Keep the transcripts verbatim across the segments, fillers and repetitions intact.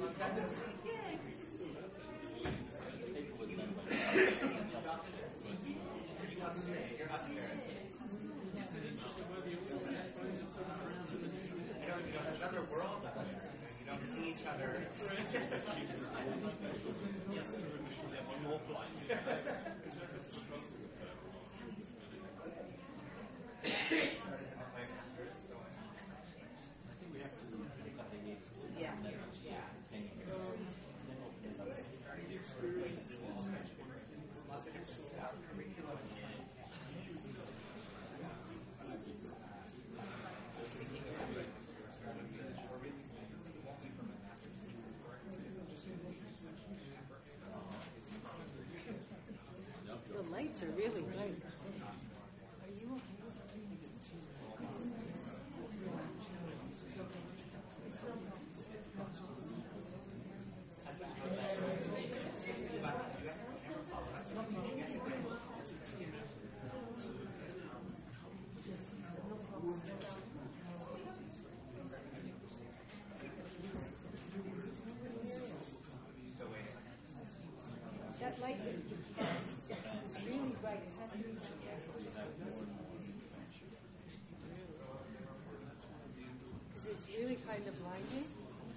Another world, you don't see each other. The lights are really bright. Are you okay? That light is really bright. It has to be. Because it's really kind of blinding.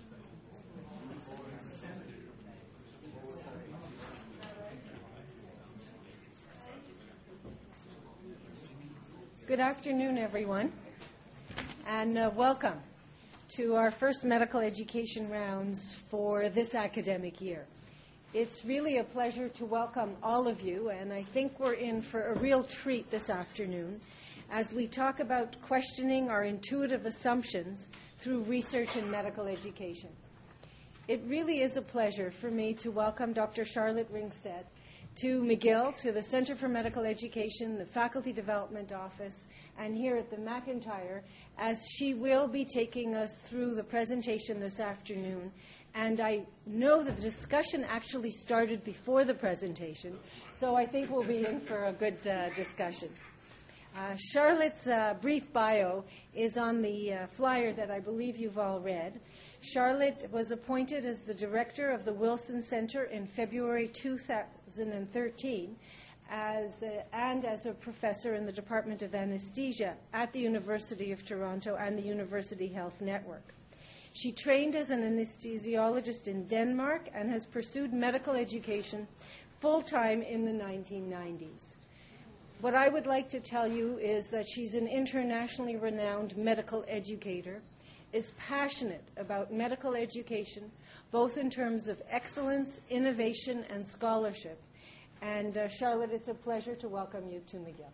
Good afternoon, everyone, and uh, welcome to our first medical education rounds for this academic year. It's really a pleasure to welcome all of you, and I think we're in for a real treat this afternoon as we talk about questioning our intuitive assumptions through research in medical education. It really is a pleasure for me to welcome Doctor Charlotte Ringstead to McGill, to the Center for Medical Education, the Faculty Development Office, and here at the McIntyre, as she will be taking us through the presentation this afternoon. And I know that the discussion actually started before the presentation, so I think we'll be in for a good uh, discussion. Uh, Charlotte's uh, brief bio is on the uh, flyer that I believe you've all read. Charlotte was appointed as the director of the Wilson Center in February two thousand thirteen as a, and as a professor in the Department of Anesthesia at the University of Toronto and the University Health Network. She trained as an anesthesiologist in Denmark and has pursued medical education full-time in the nineteen nineties. What I would like to tell you is that she's an internationally renowned medical educator, is passionate about medical education, both in terms of excellence, innovation, and scholarship. And uh, Charlotte, it's a pleasure to welcome you to McGill.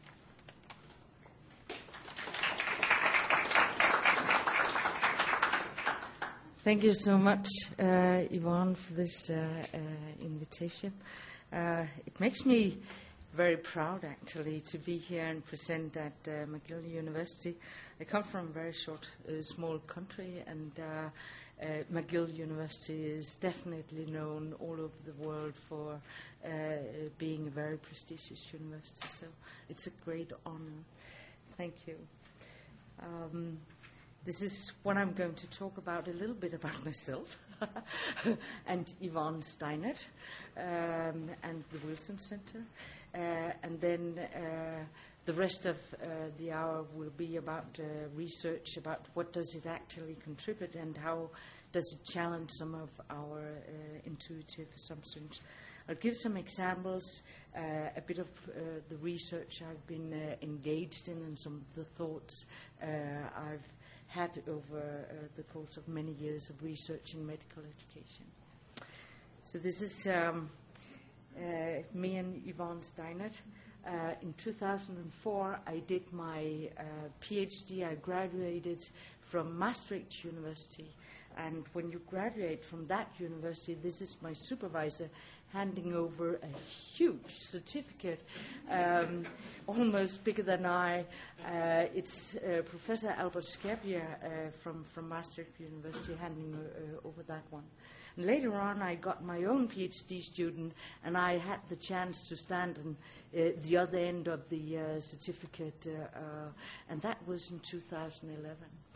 Thank you so much, uh, Yvonne, for this uh, uh, invitation. Uh, it makes me very proud, actually, to be here and present at uh, McGill University. I come from a very short, uh, small country, and uh, uh, McGill University is definitely known all over the world for uh, being a very prestigious university. So it's a great honor. Thank you. Um, This is what I'm going to talk about, a little bit about myself and Yvonne Steinert um, and the Wilson Center. Uh, and then uh, the rest of uh, the hour will be about uh, research, about what does it actually contribute and how does it challenge some of our uh, intuitive assumptions. I'll give some examples, uh, a bit of uh, the research I've been uh, engaged in and some of the thoughts uh, I've had over uh, the course of many years of research in medical education. So this is um, uh, me and Yvonne Steinert. Uh, in two thousand four, I did my uh, PhD. I graduated from Maastricht University. And when you graduate from that university, this is my supervisor handing over a huge certificate, um, almost bigger than I. Uh, it's uh, Professor Albert Scabier uh, from, from Maastricht University handing uh, over that one. And later on, I got my own PhD student, and I had the chance to stand on uh, the other end of the uh, certificate, uh, uh, and that was in two thousand eleven.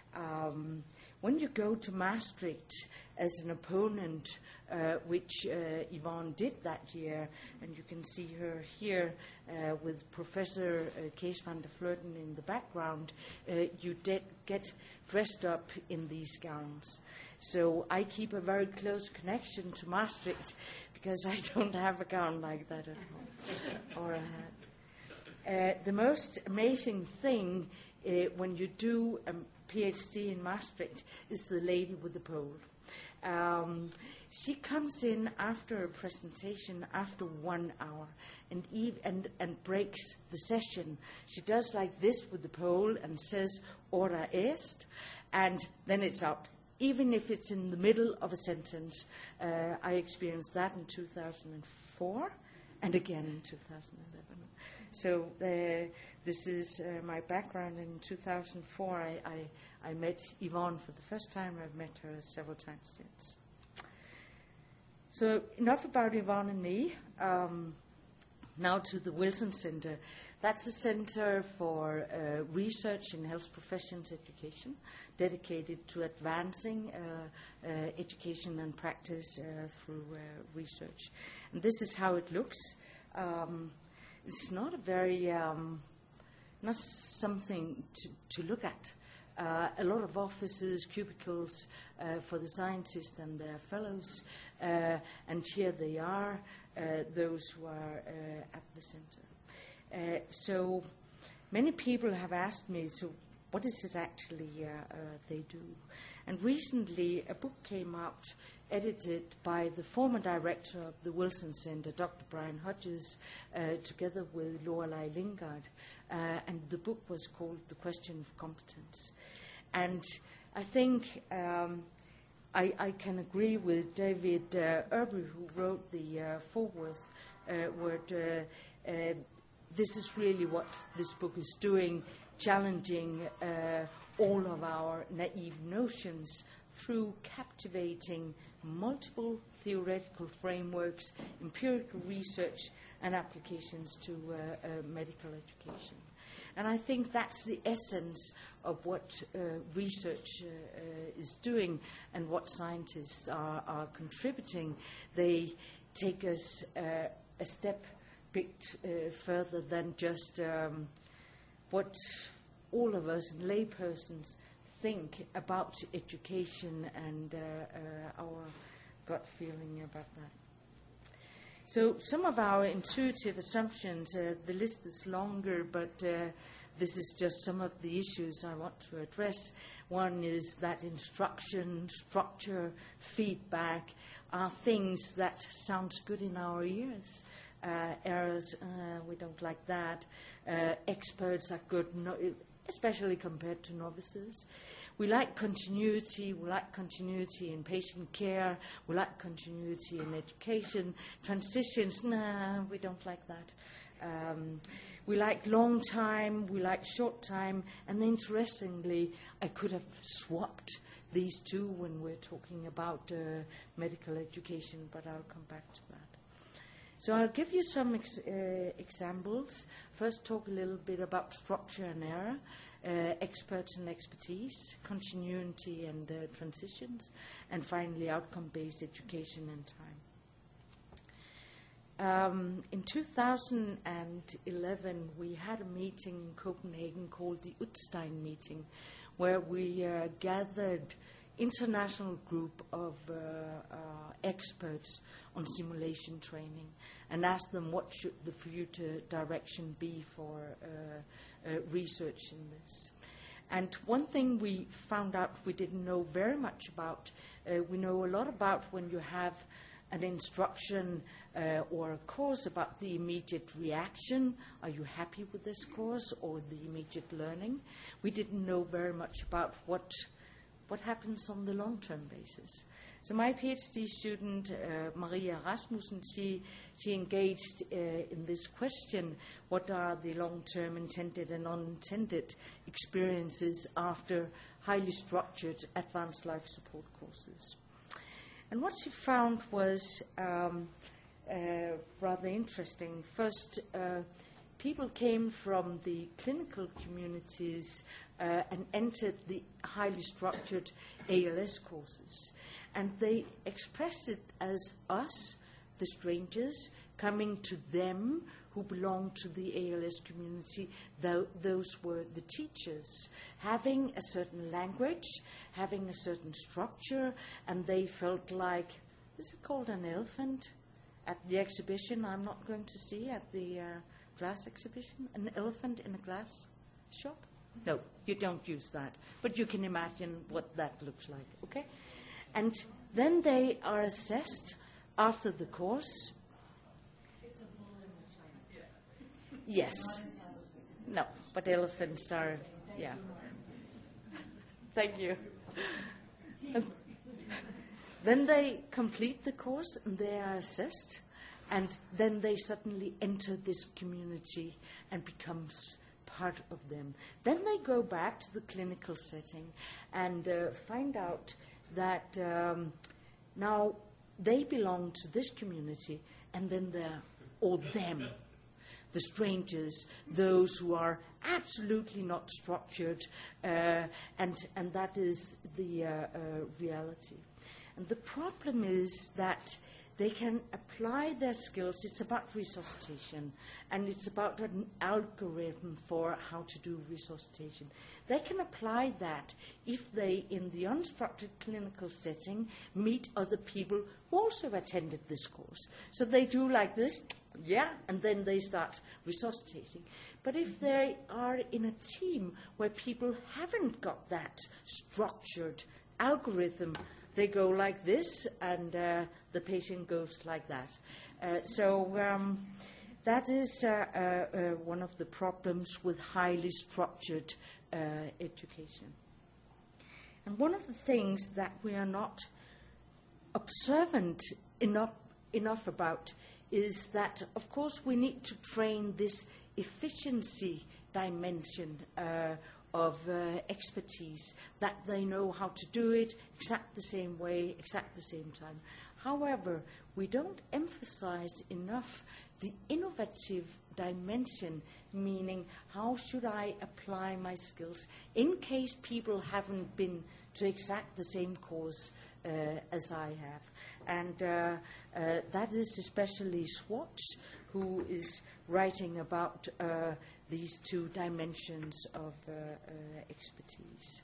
Um, when you go to Maastricht as an opponent, uh, which uh, Yvonne did that year, and you can see her here uh, with Professor uh, Kees van der Vleuten in the background, uh, you de- get dressed up in these gowns. So I keep a very close connection to Maastricht because I don't have a gown like that at home or a hat. Uh, the most amazing thing uh, when you do a PhD in Maastricht is the lady with the pole. Um, she comes in after a presentation after one hour and, ev- and and breaks the session. She does like this with the pole and says "ora est," and then it's out. Even if it's in the middle of a sentence. Uh, I experienced that in two thousand four and again in two thousand eleven. So uh, this is uh, my background. In two thousand four, I, I, I met Yvonne for the first time. I've met her several times since. So enough about Yvonne and me. Um, now to the Wilson Center. That's a center for uh, research in health professions education, dedicated to advancing uh, uh, education and practice uh, through uh, research. And this is how it looks. Um, it's not a very, um, not something to, to look at. Uh, a lot of offices, cubicles uh, for the scientists and their fellows, uh, and here they are, uh, those who are uh, at the center. Uh, so many people have asked me, so what is it actually uh, uh, they do? And recently a book came out edited by the former director of the Wilson Center, Doctor Brian Hodges, uh, together with Lorelei Lingard. Uh, and the book was called The Question of Competence. And I think um, I, I can agree with David uh, Irby, who wrote the uh, foreword, uh, word, uh, uh, this is really what this book is doing, challenging uh, all of our naive notions through captivating multiple theoretical frameworks, empirical research, and applications to uh, uh, medical education. And I think that's the essence of what uh, research uh, uh, is doing and what scientists are, are contributing. They take us uh, a step bit uh, further than just um, what all of us laypersons think about education and uh, uh, our gut feeling about that. So some of our intuitive assumptions, uh, the list is longer, but uh, this is just some of the issues I want to address. One is that instruction, structure, feedback are things that sounds good in our ears. Uh, errors, uh, we don't like that. Uh, experts are good, no, especially compared to novices. We like continuity. We like continuity in patient care. We like continuity in education. Transitions, nah, we don't like that. Um, we like long time. We like short time. And interestingly, I could have swapped these two when we're talking about uh, medical education, but I'll come back to that. So I'll give you some ex- uh, examples. First, talk a little bit about structure and error, uh, experts and expertise, continuity and uh, transitions, and finally, outcome-based education and time. Um, in two thousand eleven, we had a meeting in Copenhagen called the Utstein meeting, where we uh, gathered international group of uh, uh, experts on simulation training and asked them what should the future direction be for uh, uh, research in this. And one thing we found out we didn't know very much about, uh, we know a lot about when you have an instruction uh, or a course about the immediate reaction. Are you happy with this course or the immediate learning? We didn't know very much about what what happens on the long-term basis. So my PhD student, uh, Maria Rasmussen, she, she engaged uh, in this question, what are the long-term intended and unintended experiences after highly structured advanced life support courses? And what she found was um, uh, rather interesting. First, uh, people came from the clinical communities uh, and entered the highly structured A L S courses. And they expressed it as us, the strangers, coming to them who belong to the A L S community. Th- those were the teachers, having a certain language, having a certain structure, and they felt like, is it called an elephant? At the exhibition I'm not going to see, at the uh, glass exhibition, an elephant in a glass shop? No, you don't use that, but you can imagine what that looks like, okay? And then they are assessed after the course. It's a bull in the China. Yes. No, but elephants are, yeah. Thank you. And then they complete the course and they are assessed, and then they suddenly enter this community and becomes part of them. Then they go back to the clinical setting and uh, find out that um, now they belong to this community, and then they're all them, the strangers, those who are absolutely not structured, uh, and, and that is the uh, uh, reality. And the problem is that they can apply their skills. It's about resuscitation, and it's about an algorithm for how to do resuscitation. They can apply that if they, in the unstructured clinical setting, meet other people who also attended this course. So they do like this, yeah, and then they start resuscitating. But if they are in a team where people haven't got that structured algorithm, they go like this, and uh, the patient goes like that. Uh, so um, that is uh, uh, uh, one of the problems with highly structured uh, education. And one of the things that we are not observant enough, enough about is that, of course, we need to train this efficiency dimension uh, of uh, expertise, that they know how to do it exact the same way, exact the same time. However, we don't emphasize enough the innovative dimension, meaning how should I apply my skills in case people haven't been to exact the same course uh, as I have. And uh, uh, that is especially Schwartz, who is writing about uh, these two dimensions of uh, uh, expertise.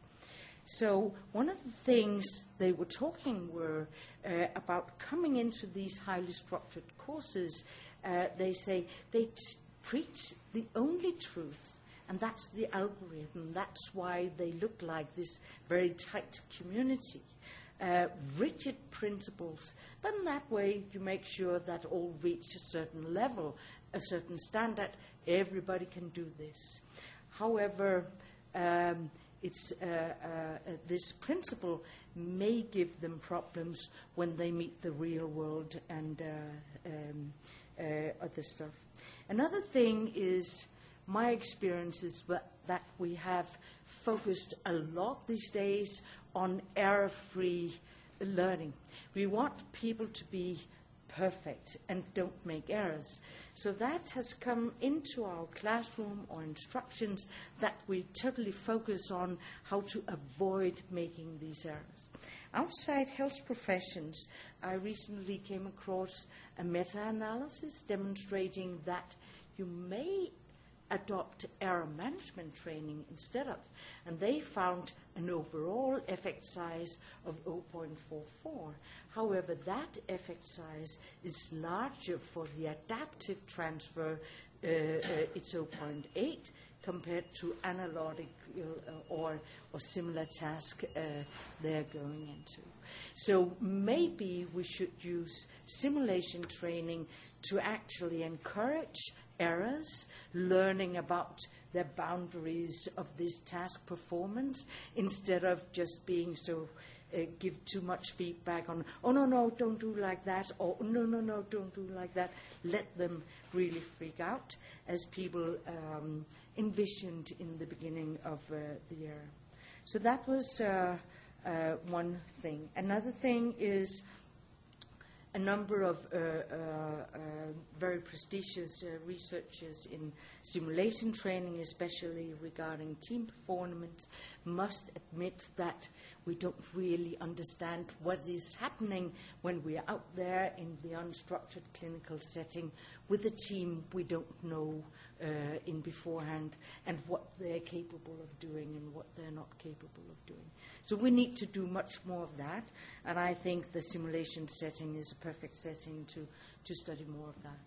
So one of the things they were talking were uh, about coming into these highly structured courses. Uh, they say they t- preach the only truth, and that's the algorithm. That's why they look like this very tight community. Uh, rigid principles, but in that way you make sure that all reach a certain level, a certain standard. Everybody can do this. However, um, it's, uh, uh, this principle may give them problems when they meet the real world and uh, um, uh, other stuff. Another thing is my experience is that we have focused a lot these days on error-free learning. We want people to be perfect and don't make errors. So that has come into our classroom or instructions, that we totally focus on how to avoid making these errors. Outside health professions, I recently came across a meta-analysis demonstrating that you may adopt error management training instead of, and they found an overall effect size of zero point four four. However, that effect size is larger for the adaptive transfer, uh, uh, it's zero point eight, compared to analytic uh, or, or similar task uh, they're going into. So maybe we should use simulation training to actually encourage errors, learning about the boundaries of this task performance, instead of just being so, uh, give too much feedback on, oh, no, no, don't do like that, or no, no, no, don't do like that. Let them really freak out, as people um, envisioned in the beginning of uh, the era. So that was uh, uh, one thing. Another thing is a number of uh, uh, uh, very prestigious uh, researchers in simulation training, especially regarding team performance, must admit that we don't really understand what is happening when we are out there in the unstructured clinical setting with a team we don't know uh, in beforehand, and what they're capable of doing and what they're not capable of doing. So we need to do much more of that, and I think the simulation setting is a perfect setting to, to study more of that.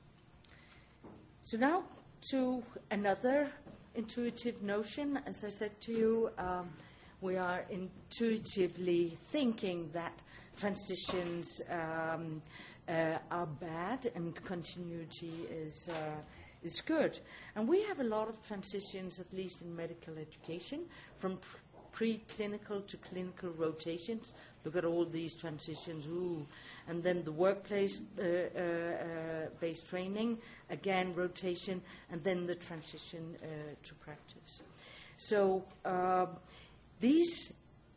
So now to another intuitive notion. As I said to you, um, we are intuitively thinking that transitions um, uh, are bad and continuity is uh, is good. And we have a lot of transitions, at least in medical education, from pr- preclinical to clinical rotations. Look at all these transitions, ooh. And then the workplace-based uh, uh, uh, training, again, rotation, and then the transition uh, to practice. So uh, these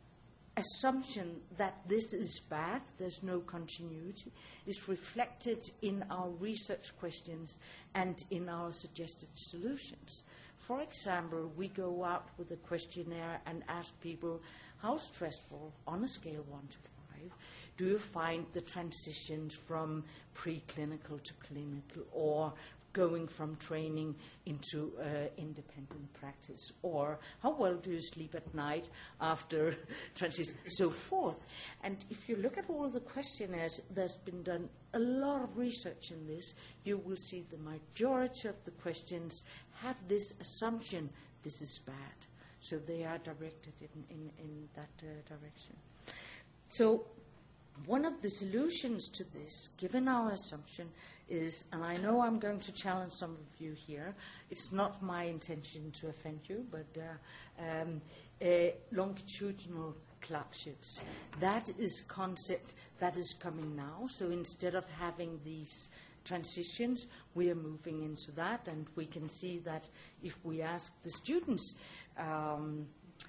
assumption that this is bad, there's no continuity, is reflected in our research questions and in our suggested solutions. For example, we go out with a questionnaire and ask people, how stressful, on a scale one to five, do you find the transitions from preclinical to clinical, or going from training into uh, independent practice, or how well do you sleep at night after transition, so forth. And if you look at all the questionnaires, there's been done a lot of research in this. You will see the majority of the questions have this assumption, this is bad. So they are directed in, in, in that uh, direction. So one of the solutions to this, given our assumption, is, and I know I'm going to challenge some of you here, it's not my intention to offend you, but uh, um, uh, longitudinal clerkships. That is a concept that is coming now. So instead of having these transitions, we are moving into that, and we can see that if we ask the students, um,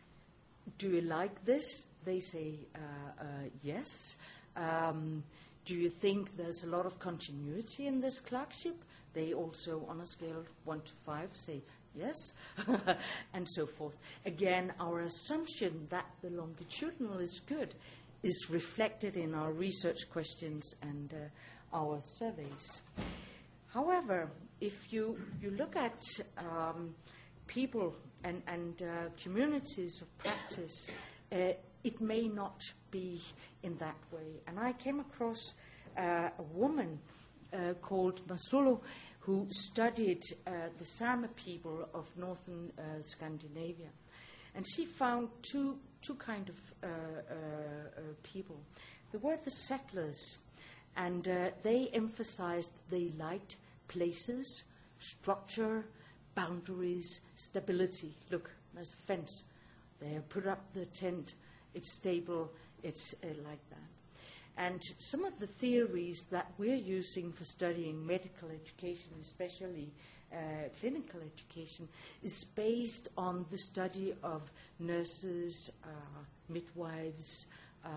do you like this? They say uh, uh, yes. Um, do you think there's a lot of continuity in this clerkship? They also, on a scale one to five, say yes, and so forth. Again, our assumption that the longitudinal is good is reflected in our research questions and uh, our surveys. However, if you, you look at um, people and, and uh, communities of practice, uh, it may not be in that way. And I came across uh, a woman uh, called Masolo who studied uh, the Sama people of northern uh, Scandinavia. And she found two, two kind of uh, uh, uh, people. There were the settlers, and uh, they emphasized they liked places, structure, boundaries, stability. Look, there's a fence. They have put up the tent. It's stable. It's uh, like that. And some of the theories that we're using for studying medical education, especially uh, clinical education, is based on the study of nurses, uh, midwives, uh,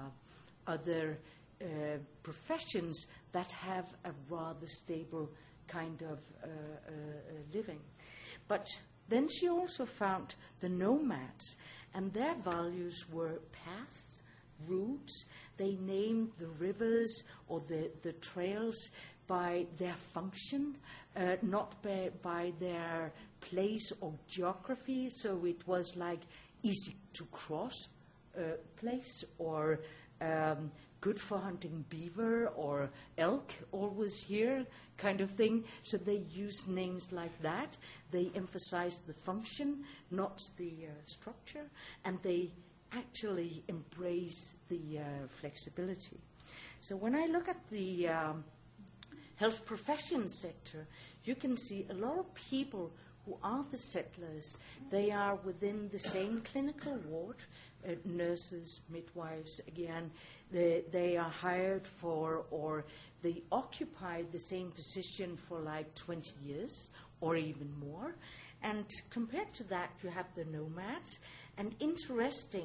other uh, professions that have a rather stable kind of uh, uh, living. But then she also found the nomads, and their values were paths, routes. They named the rivers or the, the trails by their function, uh, not by, by their place or geography. So it was like easy to cross uh, place, or um, good for hunting beaver or elk, always here kind of thing. So they used names like that. They emphasized the function, not the uh, structure, and they actually embrace the uh, flexibility. So when I look at the um, health profession sector, you can see a lot of people who are the settlers. They are within the same clinical ward, uh, nurses, midwives, again, they, they are hired for, or they occupy the same position for like twenty years or even more. And compared to that, you have the nomads. And interesting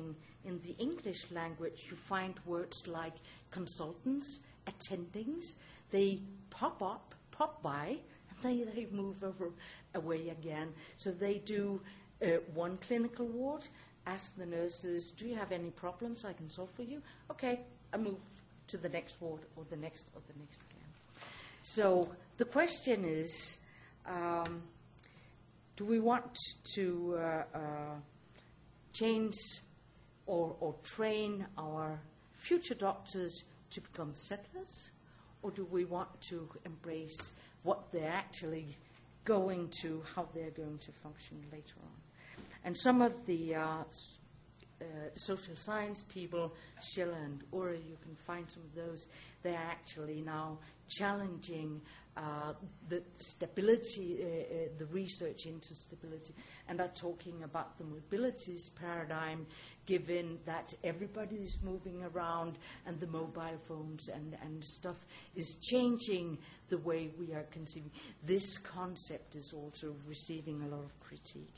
in the English language, you find words like consultants, attendings. They pop up, pop by, and they, they move over, away again. So they do uh, one clinical ward, ask the nurses, do you have any problems I can solve for you? Okay, I move to the next ward, or the next, or the next again. So the question is, um, do we want to uh, uh, change or, or train our future doctors to become settlers? Or do we want to embrace what they're actually going to, how they're going to function later on? And some of the uh, s- uh, social science people, Schiller and Uri, you can find some of those, they're actually now challenging uh, the stability, uh, uh, the research into stability, and are talking about the mobilities paradigm, given that everybody is moving around and the mobile phones and, and stuff is changing the way we are conceiving. This concept is also receiving a lot of critique.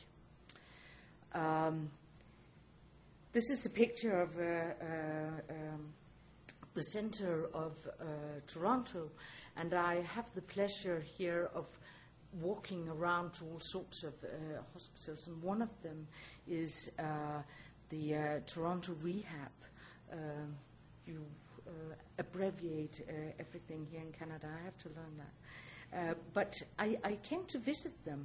Um, this is a picture of uh, uh, um, the center of uh, Toronto, and I have the pleasure here of walking around to all sorts of uh, hospitals, and one of them is uh, the uh, Toronto Rehab. Uh, you uh, abbreviate uh, everything here in Canada. I have to learn that. Uh, but I, I came to visit them,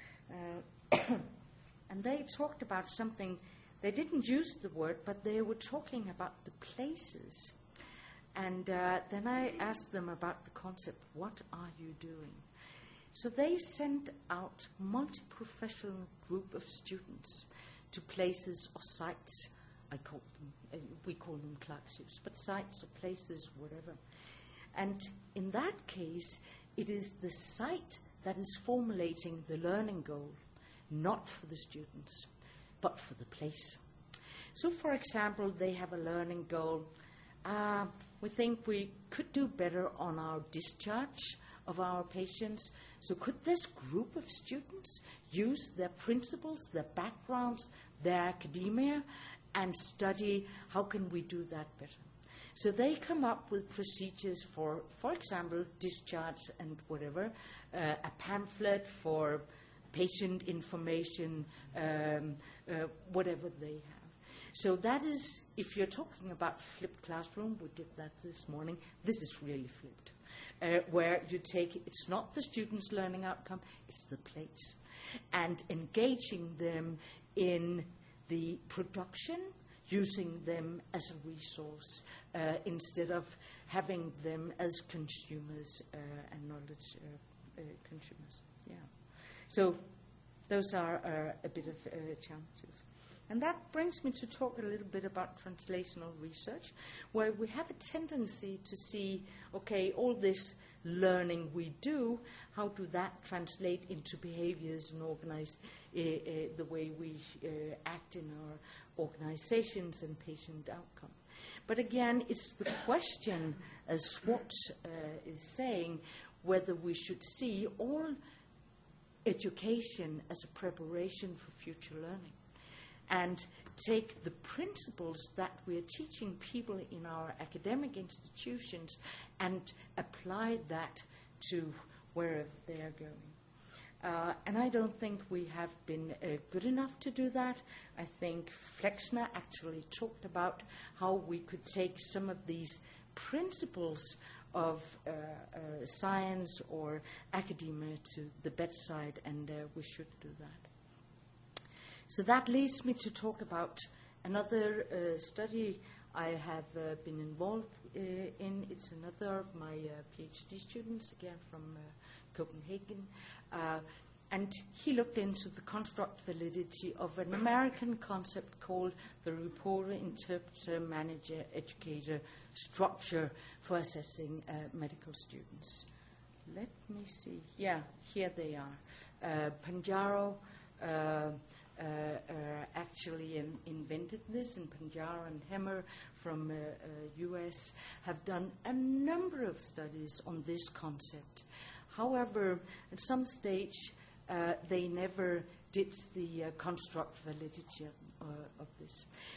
uh, and they talked about something. They didn't use the word, but they were talking about the places. And uh, then I asked them about the concept, what are you doing? So they sent out multi-professional group of students to places or sites. I call them, uh, we call them classes, but sites or places, whatever. And in that case, it is the site that is formulating the learning goal, not for the students, but for the place. So, for example, they have a learning goal. Uh, we think we could do better on our discharge of our patients. So could this group of students use their principles, their backgrounds, their academia, and study how can we do that better? So they come up with procedures for, for example, discharge and whatever, uh, a pamphlet for patient information, um, uh, whatever they have. So that is, if you're talking about flipped classroom, we did that this morning, this is really flipped. Uh, where you take, it's not the student's learning outcome, it's the place. And engaging them in the production, using them as a resource, uh, instead of having them as consumers uh, and knowledge uh, uh, consumers. Yeah. So those are uh, a bit of uh, challenges. And that brings me to talk a little bit about translational research, where we have a tendency to see, okay, all this learning we do, how do that translate into behaviors and organize uh, uh, the way we uh, act in our organizations and patient outcome. But again, it's the question, as Swart uh, is saying, whether we should see all education as a preparation for future learning, and take the principles that we're teaching people in our academic institutions and apply that to wherever they're going. Uh, and I don't think we have been uh, good enough to do that. I think Flexner actually talked about how we could take some of these principles of uh, uh, science or academia to the bedside, and uh, we should do that. So that leads me to talk about another uh, study I have uh, been involved uh, in. It's another of my uh, PhD students, again from uh, Copenhagen. Uh, and he looked into the construct validity of an American concept called the reporter, interpreter, manager, educator structure for assessing uh, medical students. Let me see. Yeah, here they are. Uh, Panjaro uh, Uh, uh, actually in, invented this, and Panjaro and Hemmer from uh, uh, U S have done a number of studies on this concept. However, at some stage, uh, they never did the uh, construct validity of, uh, of this. But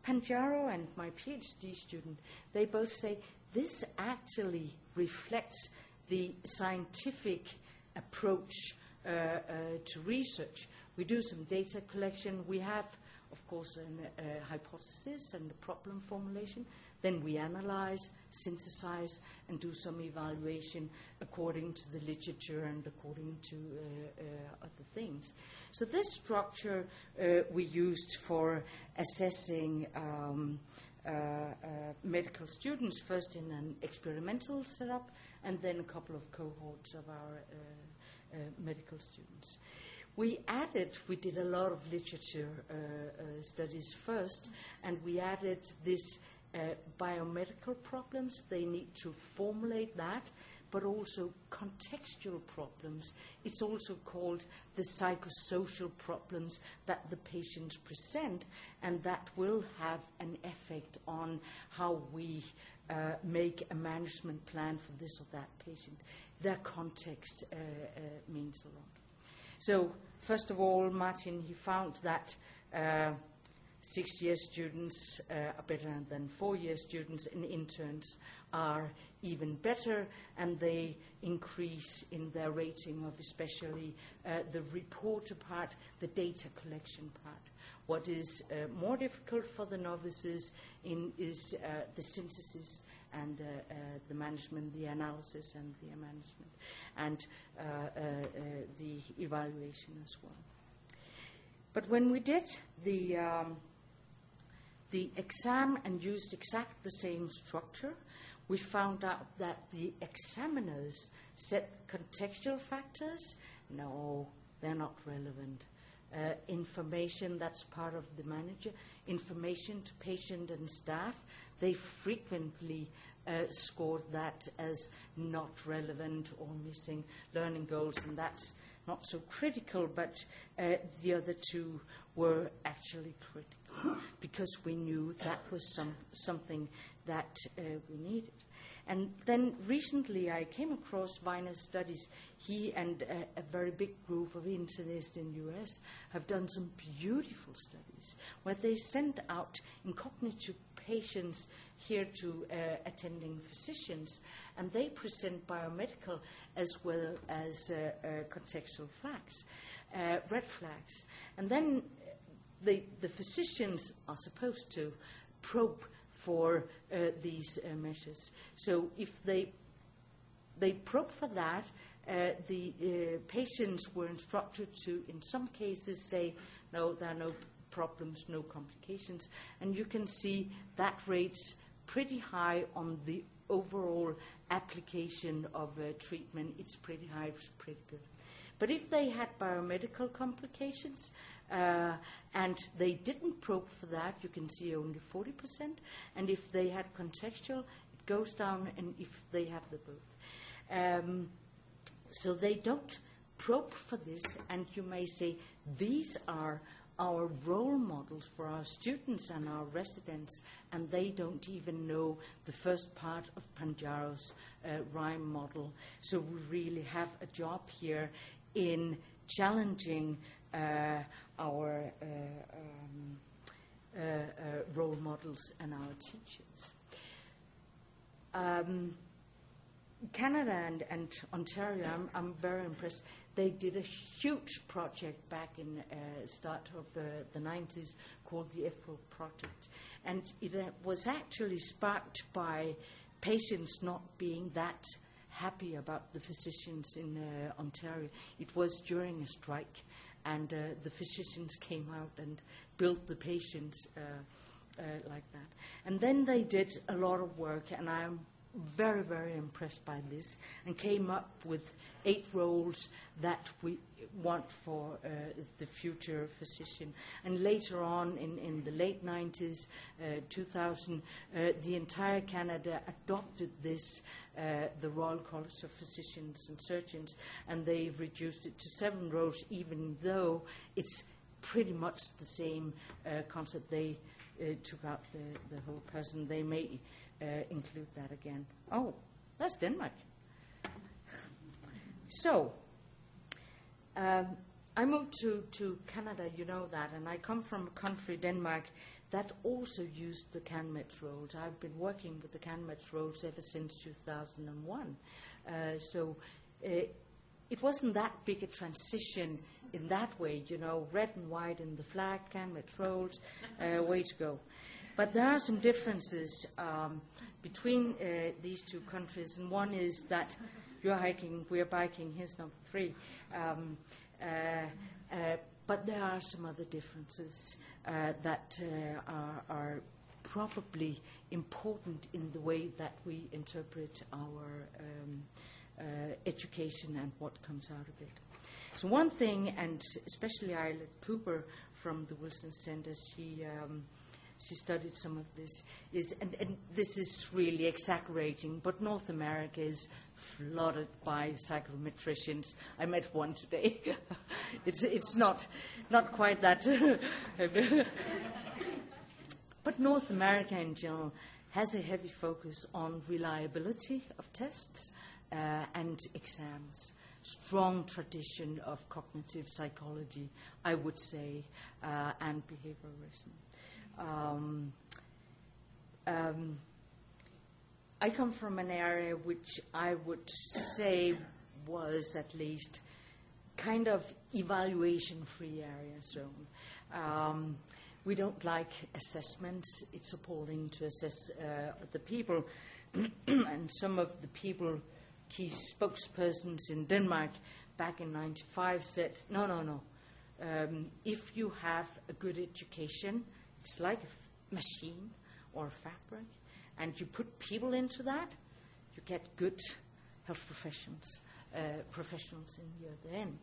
Panjaro and my PhD student, they both say this actually reflects the scientific approach uh, uh, to research. We do some data collection. We have, of course, a uh, hypothesis and a problem formulation. Then we analyze, synthesize, and do some evaluation according to the literature and according to uh, uh, other things. So this structure uh, we used for assessing um, uh, uh, medical students, first in an experimental setup, and then a couple of cohorts of our uh, uh, medical students. We added, we did a lot of literature uh, uh, studies first, and we added this uh, biomedical problems. They need to formulate that, but also contextual problems. It's also called the psychosocial problems that the patients present, and that will have an effect on how we uh, make a management plan for this or that patient. Their context uh, uh, means a lot. So, first of all, Martin, he found that uh, six-year students uh, are better than four-year students, and interns are even better, and they increase in their rating of especially uh, the reporter part, the data collection part. What is uh, more difficult for the novices in is uh, the synthesis and uh, uh, the management, the analysis and the management, and uh, uh, uh, the evaluation as well. But when we did the, um, the exam and used exactly the same structure, we found out that the examiners said contextual factors, no, they're not relevant. Uh, information, that's part of the manager. Information to patient and staff, they frequently uh, scored that as not relevant or missing learning goals, and that's not so critical, but uh, the other two were actually critical because we knew that was some, something that uh, we needed. And then recently I came across Weiner's studies. He and a, a very big group of internists in the U S have done some beautiful studies where they sent out incognito patients here to uh, attending physicians, and they present biomedical as well as uh, uh, contextual flags, uh, red flags. And then the, the physicians are supposed to probe for uh, these uh, measures. So if they they probe for that, uh, the uh, patients were instructed to, in some cases, say, no, there are no problems, no complications. And you can see that rate's pretty high on the overall application of uh, treatment. It's pretty high, it's pretty good. But if they had biomedical complications, uh, and they didn't probe for that, you can see only forty percent. And if they had contextual, it goes down, and if they have the both. Um, so they don't probe for this, and you may say, these are our role models for our students and our residents, and they don't even know the first part of Panjaro's uh, RHYME model. So we really have a job here in challenging uh, our uh, um, uh, uh, role models and our teachers. Um, Canada and, and Ontario, I'm, I'm very impressed. They did a huge project back in the uh, start of uh, the nineties called the F R O project. And it uh, was actually sparked by patients not being that happy about the physicians in uh, Ontario. It was during a strike, and uh, the physicians came out and built the patients uh, uh, like that. And then they did a lot of work, and I'm very, very impressed by this, and came up with eight roles that we want for uh, the future physician. And later on, in, in the late nineties, uh, two thousand, uh, the entire Canada adopted this, uh, the Royal College of Physicians and Surgeons, and they reduced it to seven roles, even though it's pretty much the same uh, concept. They uh, took out the, the whole person. They may Uh, include that again. Oh, that's Denmark. So, um, I moved to, to Canada, you know that, and I come from a country, Denmark, that also used the CanMET roles. I've been working with the CanMET roles ever since two thousand one. Uh, so uh, it wasn't that big a transition in that way, you know, red and white in the flag, CanMET roles, uh, way to go. But there are some differences um, between uh, these two countries, and one is that you're hiking, we're biking, here's number three. Um, uh, uh, but there are some other differences uh, that uh, are, are probably important in the way that we interpret our um, uh, education and what comes out of it. So one thing, and especially Isla Cooper from the Wilson Center, she um, she studied some of this, is, and, and this is really exaggerating, but North America is flooded by psychometricians. I met one today. it's it's not not quite that. But North America in general has a heavy focus on reliability of tests uh, and exams. Strong tradition of cognitive psychology, I would say, uh, and behaviorism. Um, um, I come from an area which I would say was at least kind of evaluation-free area zone. Um, we don't like assessments. It's appalling to assess uh, the people. And some of the people, key spokespersons in Denmark back in ninety-five said, no, no, no. Um, if you have a good education, it's like a f- machine or a fabric, and you put people into that, you get good health professions, uh, professionals in the other end.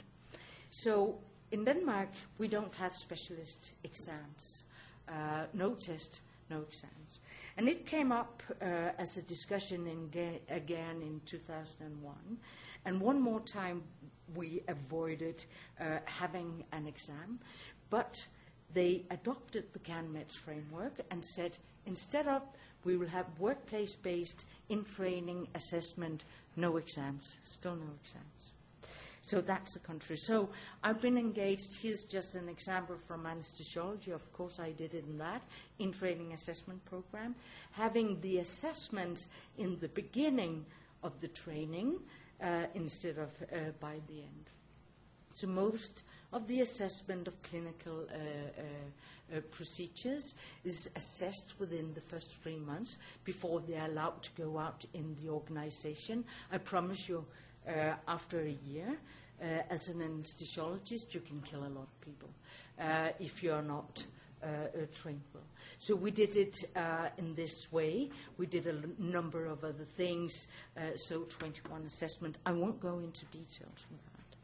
So in Denmark, we don't have specialist exams. Uh, no test, no exams. And it came up uh, as a discussion in ga- again in two thousand one. And one more time, we avoided uh, having an exam. But they adopted the CanMET framework and said, instead of, we will have workplace-based in-training assessment, no exams, still no exams. So that's the country. So I've been engaged. Here's just an example from anesthesiology. Of course, I did it in that, in-training assessment program. Having the assessment in the beginning of the training uh, instead of uh, by the end. So most of the assessment of clinical uh, uh, uh, procedures is assessed within the first three months before they are allowed to go out in the organization. I promise you, uh, after a year, uh, as an anesthesiologist, you can kill a lot of people uh, if you are not uh, uh, trained well. So we did it uh, in this way. We did a l- number of other things, uh, so twenty-one assessment. I won't go into details from that.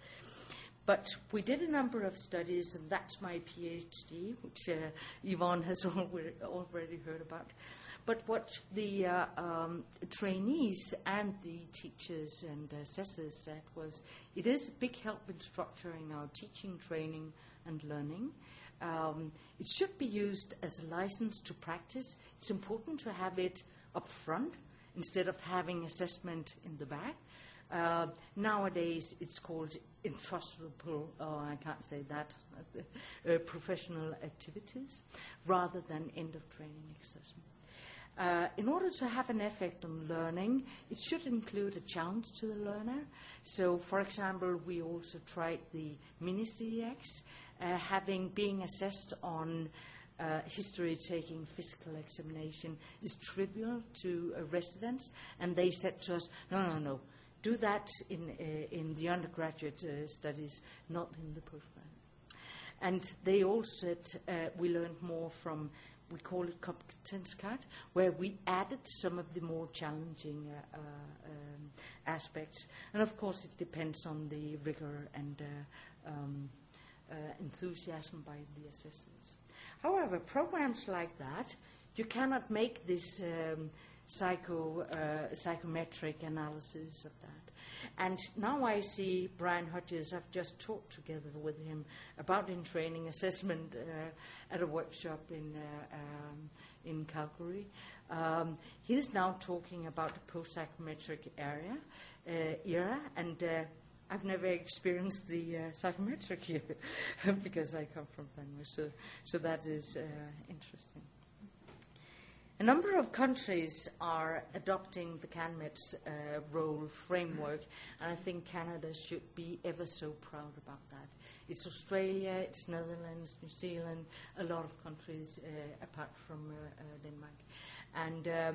But we did a number of studies, and that's my PhD, which uh, Yvonne has already, already heard about. But what the uh, um, trainees and the teachers and assessors said was, it is a big help in structuring our teaching, training, and learning. Um, it should be used as a license to practice. It's important to have it up front instead of having assessment in the back. Uh, nowadays, it's called entrustable, oh, I can't say that, uh, professional activities, rather than end-of-training assessment. Uh, in order to have an effect on learning, it should include a challenge to the learner. So, for example, we also tried the mini-C X, uh, having being assessed on uh, history-taking physical examination is trivial to uh, residents, and they said to us, no, no, no, do that in, uh, in the undergraduate uh, studies, not in the postgrad. And they all said uh, we learned more from, we call it competence card, where we added some of the more challenging uh, uh, um, aspects. And of course, it depends on the rigor and uh, um, uh, enthusiasm by the assessors. However, programs like that, you cannot make this um, psycho, uh, psychometric analysis of that. And now I see Brian Hodges. I've just talked together with him about in-training assessment uh, at a workshop in uh, um, in Calgary. Um, he's now talking about the post-psychometric area, uh, era, and uh, I've never experienced the uh, psychometric here because I come from Denmark, so, so that is uh, interesting. A number of countries are adopting the CanMed uh, role framework, and I think Canada should be ever so proud about that. It's Australia, it's Netherlands, New Zealand, a lot of countries uh, apart from uh, uh, Denmark. And um,